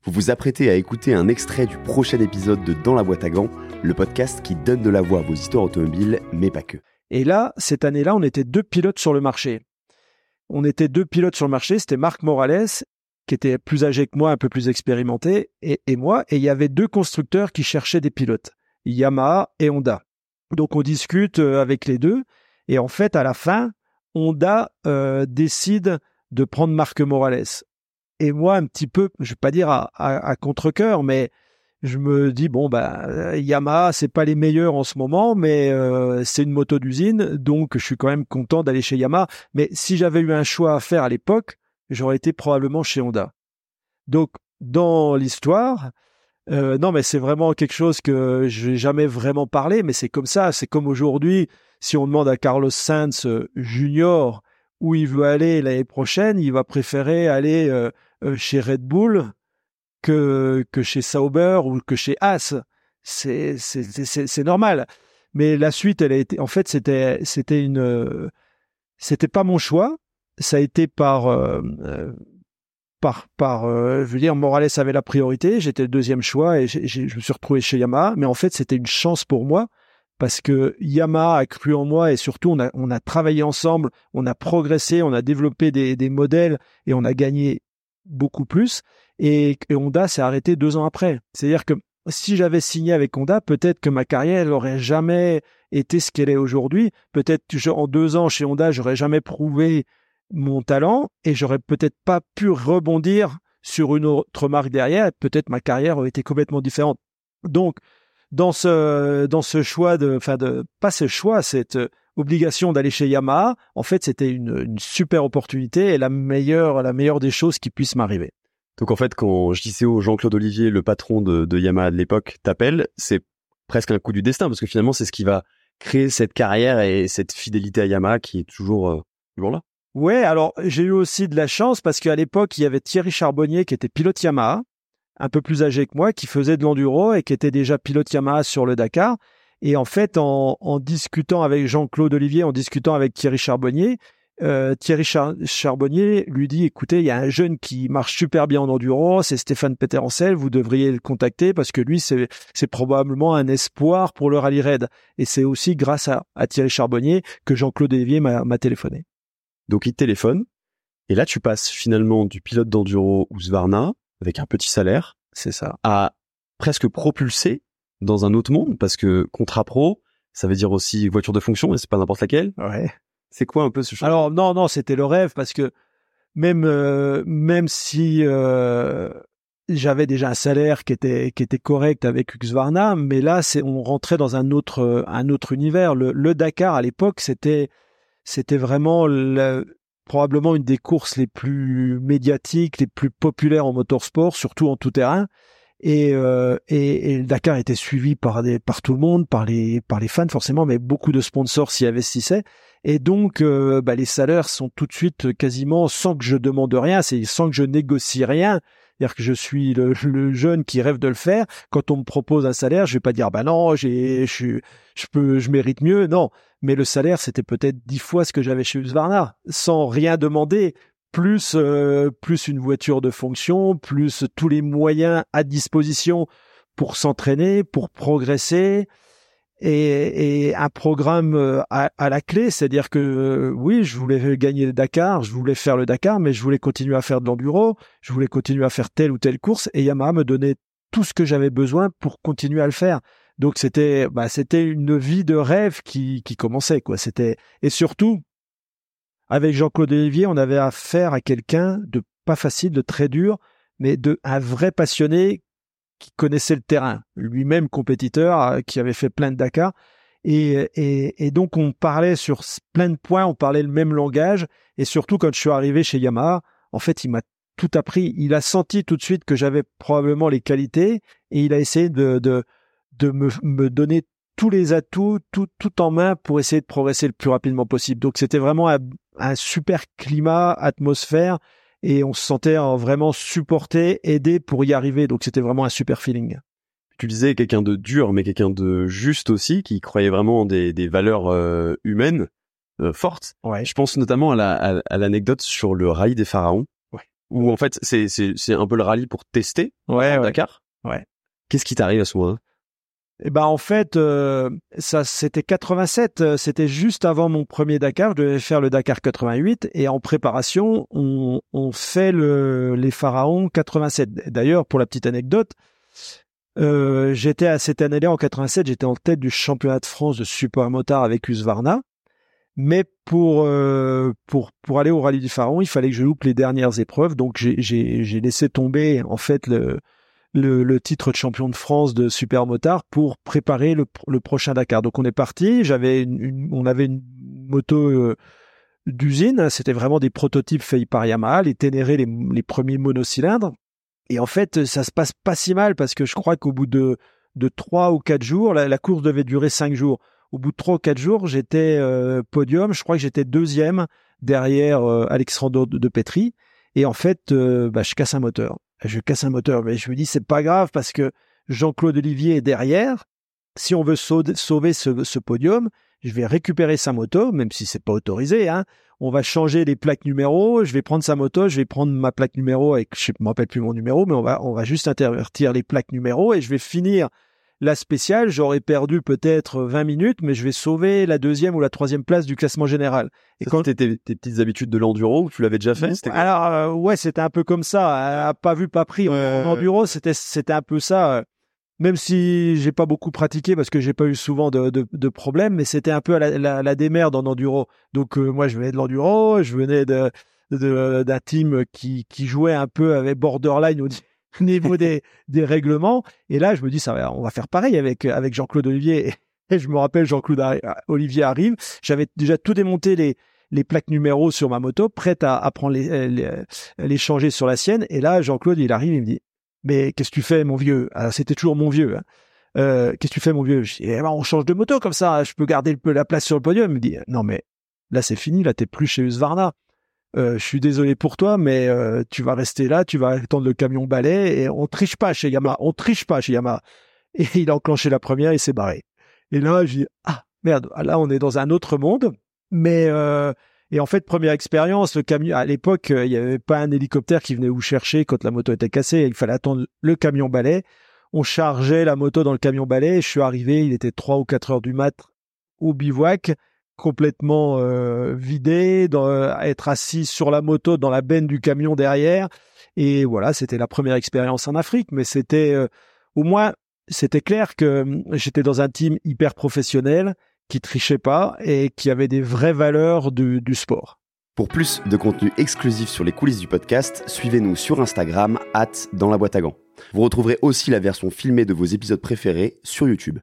Vous vous apprêtez à écouter un extrait du prochain épisode de Dans la boîte à gants, le podcast qui donne de la voix à vos histoires automobiles, mais pas que. Et là, cette année-là, on était deux pilotes sur le marché. C'était Marc Morales, qui était plus âgé que moi, un peu plus expérimenté, et moi, et il y avait deux constructeurs qui cherchaient des pilotes, Yamaha et Honda. Donc on discute avec les deux, et en fait, à la fin, Honda décide de prendre Marc Morales. Et moi, un petit peu, je vais pas dire à contre-cœur, mais je me dis, Yamaha, c'est pas les meilleurs en ce moment, mais c'est une moto d'usine, donc je suis quand même content d'aller chez Yamaha. Mais si j'avais eu un choix à faire à l'époque, j'aurais été probablement chez Honda. Donc, dans l'histoire, non, mais c'est vraiment quelque chose que je n'ai jamais vraiment parlé, mais c'est comme ça. C'est comme aujourd'hui, si on demande à Carlos Sainz Junior où il veut aller l'année prochaine, il va préférer aller chez Red Bull que chez Sauber ou que chez Haas. C'est normal. Mais la suite, elle a été, en fait, c'était pas mon choix. Ça a été je veux dire, Morales avait la priorité. J'étais le deuxième choix et je me suis retrouvé chez Yamaha. Mais en fait, c'était une chance pour moi parce que Yamaha a cru en moi et surtout, on a travaillé ensemble, on a progressé, on a développé des modèles et on a gagné beaucoup plus. Et Honda s'est arrêté 2 ans après. C'est-à-dire que si j'avais signé avec Honda, peut-être que ma carrière n'aurait jamais été ce qu'elle est aujourd'hui. Peut-être en 2 ans chez Honda, j'aurais jamais prouvé mon talent et j'aurais peut-être pas pu rebondir sur une autre marque derrière. Peut-être ma carrière aurait été complètement différente. Donc, dans ce choix cette obligation d'aller chez Yamaha, en fait, c'était une super opportunité et la meilleure des choses qui puissent m'arriver. Donc en fait, quand JCO, Jean-Claude Olivier, le patron de Yamaha de l'époque, t'appelle, c'est presque un coup du destin, parce que finalement, c'est ce qui va créer cette carrière et cette fidélité à Yamaha qui est toujours là. Ouais, alors j'ai eu aussi de la chance, parce qu'à l'époque, il y avait Thierry Charbonnier qui était pilote Yamaha, un peu plus âgé que moi, qui faisait de l'enduro et qui était déjà pilote Yamaha sur le Dakar. Et en fait, en discutant avec Jean-Claude Olivier, en discutant avec Thierry Charbonnier, Charbonnier lui dit, écoutez, il y a un jeune qui marche super bien en enduro, c'est Stéphane Peterencel, vous devriez le contacter parce que lui, c'est probablement un espoir pour le rallye raid. Et c'est aussi grâce à Thierry Charbonnier que Jean-Claude Olivier m'a téléphoné. Donc il te téléphone, et là tu passes finalement du pilote d'enduro Husqvarna, avec un petit salaire, c'est ça, à presque propulsé dans un autre monde, parce que contrat pro, ça veut dire aussi voiture de fonction, et c'est pas n'importe laquelle. Ouais. C'est quoi un peu ce choix? Alors non, c'était le rêve, parce que même si j'avais déjà un salaire qui était correct avec Husqvarna, mais là on rentrait dans un autre univers. Le Dakar à l'époque, c'était vraiment probablement une des courses les plus médiatiques, les plus populaires en motorsport, surtout en tout-terrain. Et le Dakar était suivi par tout le monde, par les fans forcément, mais beaucoup de sponsors s'y investissaient. Et donc, les salaires sont tout de suite quasiment sans que je demande rien, c'est sans que je négocie rien. C'est-à-dire que je suis le jeune qui rêve de le faire. Quand on me propose un salaire, je vais pas dire non, je mérite mieux. Non, mais le salaire c'était peut-être 10 fois ce que j'avais chez Husqvarna, sans rien demander. Plus une voiture de fonction, plus tous les moyens à disposition pour s'entraîner, pour progresser, et un programme à la clé, c'est-à-dire que oui, je voulais gagner le Dakar, je voulais faire le Dakar, mais je voulais continuer à faire de l'enduro, je voulais continuer à faire telle ou telle course, et Yamaha me donnait tout ce que j'avais besoin pour continuer à le faire. Donc c'était une vie de rêve qui commençait, quoi. Et surtout, avec Jean-Claude Olivier, on avait affaire à quelqu'un de pas facile, de très dur, mais un vrai passionné qui connaissait le terrain, lui-même compétiteur, qui avait fait plein de Dakar. Et donc, on parlait sur plein de points, on parlait le même langage. Et surtout, quand je suis arrivé chez Yamaha, en fait, il m'a tout appris. Il a senti tout de suite que j'avais probablement les qualités et il a essayé de me donner tous les atouts, tout en main pour essayer de progresser le plus rapidement possible. Donc, c'était vraiment un super climat, atmosphère, et on se sentait vraiment supporté, aidé pour y arriver. Donc, c'était vraiment un super feeling. Tu disais quelqu'un de dur, mais quelqu'un de juste aussi, qui croyait vraiment des valeurs humaines fortes. Ouais. Je pense notamment à l'anecdote sur le rallye des pharaons. Ouais. Où en fait c'est un peu le rallye pour tester Dakar. Ouais. Qu'est-ce qui t'arrive à ce moment-là? Eh ben en fait, ça c'était 87, c'était juste avant mon premier Dakar. Je devais faire le Dakar 88 et en préparation, on fait les Pharaons 87. D'ailleurs, pour la petite anecdote, j'étais à cette année-là en 87, j'étais en tête du championnat de France de super motard avec Husqvarna. Mais pour aller au rallye du Pharaon, il fallait que je loupe les dernières épreuves. Donc j'ai laissé tomber en fait le titre de champion de France de super motard pour préparer le prochain Dakar. Donc on est parti. On avait une moto d'usine. C'était vraiment des prototypes faits par Yamaha, les Ténéré, les premiers monocylindres. Et en fait, ça se passe pas si mal parce que je crois qu'au bout de 3 ou 4 jours, la course devait durer 5 jours. Au bout de 3 ou 4 jours, j'étais podium. Je crois que j'étais 2e derrière Alexandre de Petry. Et en fait, je casse un moteur. Je casse un moteur, mais je me dis c'est pas grave parce que Jean-Claude Olivier est derrière. Si on veut sauver ce podium, je vais récupérer sa moto, même si c'est pas autorisé. Hein. On va changer les plaques numéro. Je vais prendre sa moto, je vais prendre ma plaque numéro avec, je me rappelle plus mon numéro, mais on va juste intervertir les plaques numéro et je vais finir la spéciale. J'aurais perdu peut-être 20 minutes, mais je vais sauver la 2e ou la 3e place du classement général. Et quand tes petites habitudes de l'enduro, tu l'avais déjà fait? Alors ouais, c'était un peu comme ça. Pas vu, pas pris. En enduro, c'était un peu ça. Même si j'ai pas beaucoup pratiqué parce que j'ai pas eu souvent de problèmes, mais c'était un peu la démerde en enduro. Donc moi, je venais de l'enduro, je venais d'un team qui jouait un peu avec borderline au niveau des règlements. Et là, je me dis on va faire pareil avec Jean-Claude Olivier. Et je me rappelle, Jean-Claude Olivier arrive. J'avais déjà tout démonté les plaques numéros sur ma moto, prête à prendre les changer sur la sienne. Et là, Jean-Claude, il arrive, il me dit, mais qu'est-ce que tu fais, mon vieux? Alors, c'était toujours mon vieux. Hein. Qu'est-ce que tu fais, mon vieux? Je dis, on change de moto comme ça, je peux garder la place sur le podium. Il me dit, non, mais là, c'est fini, là, t'es plus chez Husqvarna. Je suis désolé pour toi, mais tu vas rester là, tu vas attendre le camion balai et on triche pas chez Yamaha. Et il a enclenché la première, il s'est barré. Et là, je dis, merde, là, on est dans un autre monde. Mais et en fait, première expérience, le camion, à l'époque, il n'y avait pas un hélicoptère qui venait vous chercher quand la moto était cassée. Il fallait attendre le camion balai. On chargeait la moto dans le camion balai. Je suis arrivé, il était 3 ou 4 heures du mat au bivouac, complètement vidé, être assis sur la moto dans la benne du camion derrière. Et voilà, c'était la première expérience en Afrique. Mais c'était, au moins, c'était clair que j'étais dans un team hyper professionnel, qui trichait pas et qui avait des vraies valeurs du sport. Pour plus de contenu exclusif sur les coulisses du podcast, suivez-nous sur Instagram @danslaboîte à gants. Vous retrouverez aussi la version filmée de vos épisodes préférés sur YouTube.